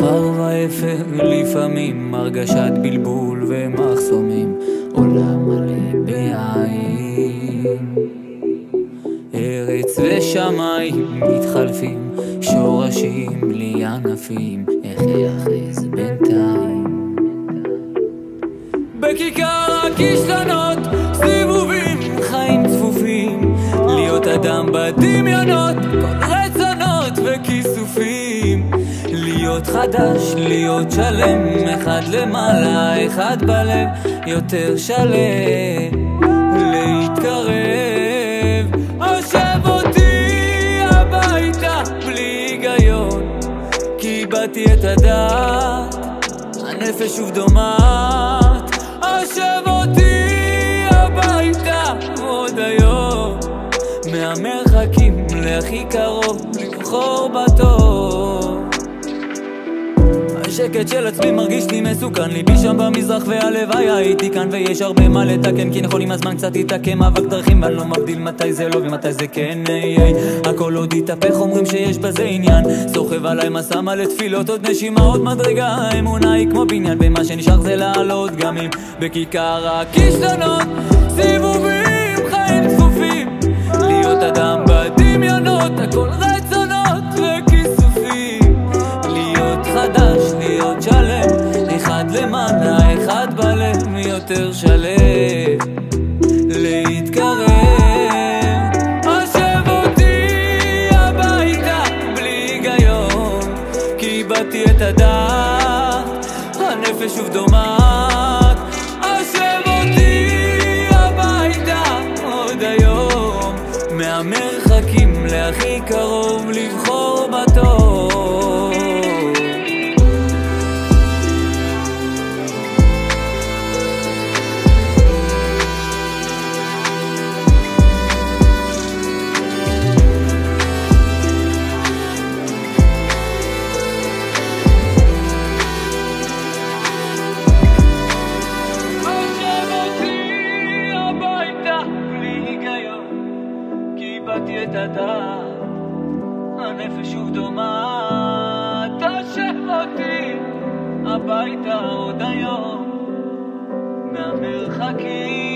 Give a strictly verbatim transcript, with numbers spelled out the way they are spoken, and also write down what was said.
עפר ואפר, לפעמים הרגשת בלבול ומחסומים, עולם מלא בעין. ארץ ושמיים מתחלפים, שורשים לי ענפים, איך יחז בינתיים. בכיכר הכישלונות, סיבובים, חיים צפופים, להיות אדם בדמיונות, כל רצונות וכיסופים, להיות חדש, להיות שלם, אחד למעלה, אחד בלב, יותר שלם, להתקרב. הושב אותי הביתה בלי היגיון, כי איבדתי את הדעת, הנפש שוב דומעת. הושב אותי הביתה עוד היום, מהמרחקים להכי קרוב, לבחור בטוב. השקט של עצמי מרגיש לי מסוכן, ליבי שם במזרח והלוואי הייתי כאן, ויש הרבה מה לתקן, כי נכון עם הזמן קצת יתעקם מאבק דרכים, ואני לא מבדיל מתי זה לא ומתי זה כן. איי, איי. הכל עוד יתהפך, אומרים שיש בזה עניין, סוחב עליי מסע מלא תפילות, עוד נשימה עוד מדרגה, האמונה היא כמו בניין, ומה שנשאר זה לעלות גם אם בכיכר הכישלונות, סיבובים, חיים צפופים, להיות אדם בדמיונות, הכל רצונות וכיסופים, להיות חדש, להיות שלם, אחד למעלה, אחד בלב, יותר שלם, להתקרב. הושב אותי הביתה בלי היגיון, כי איבדתי את הדעת, הנפש שוב דומעת. הושב אותי הביתה עוד היום, מהמרחקים להכי קרוב, לבחור בטוב. איבדתי את הדעת, הנפש שוב דומעת. תשב אותי הביתה עוד היום, מהמרחקים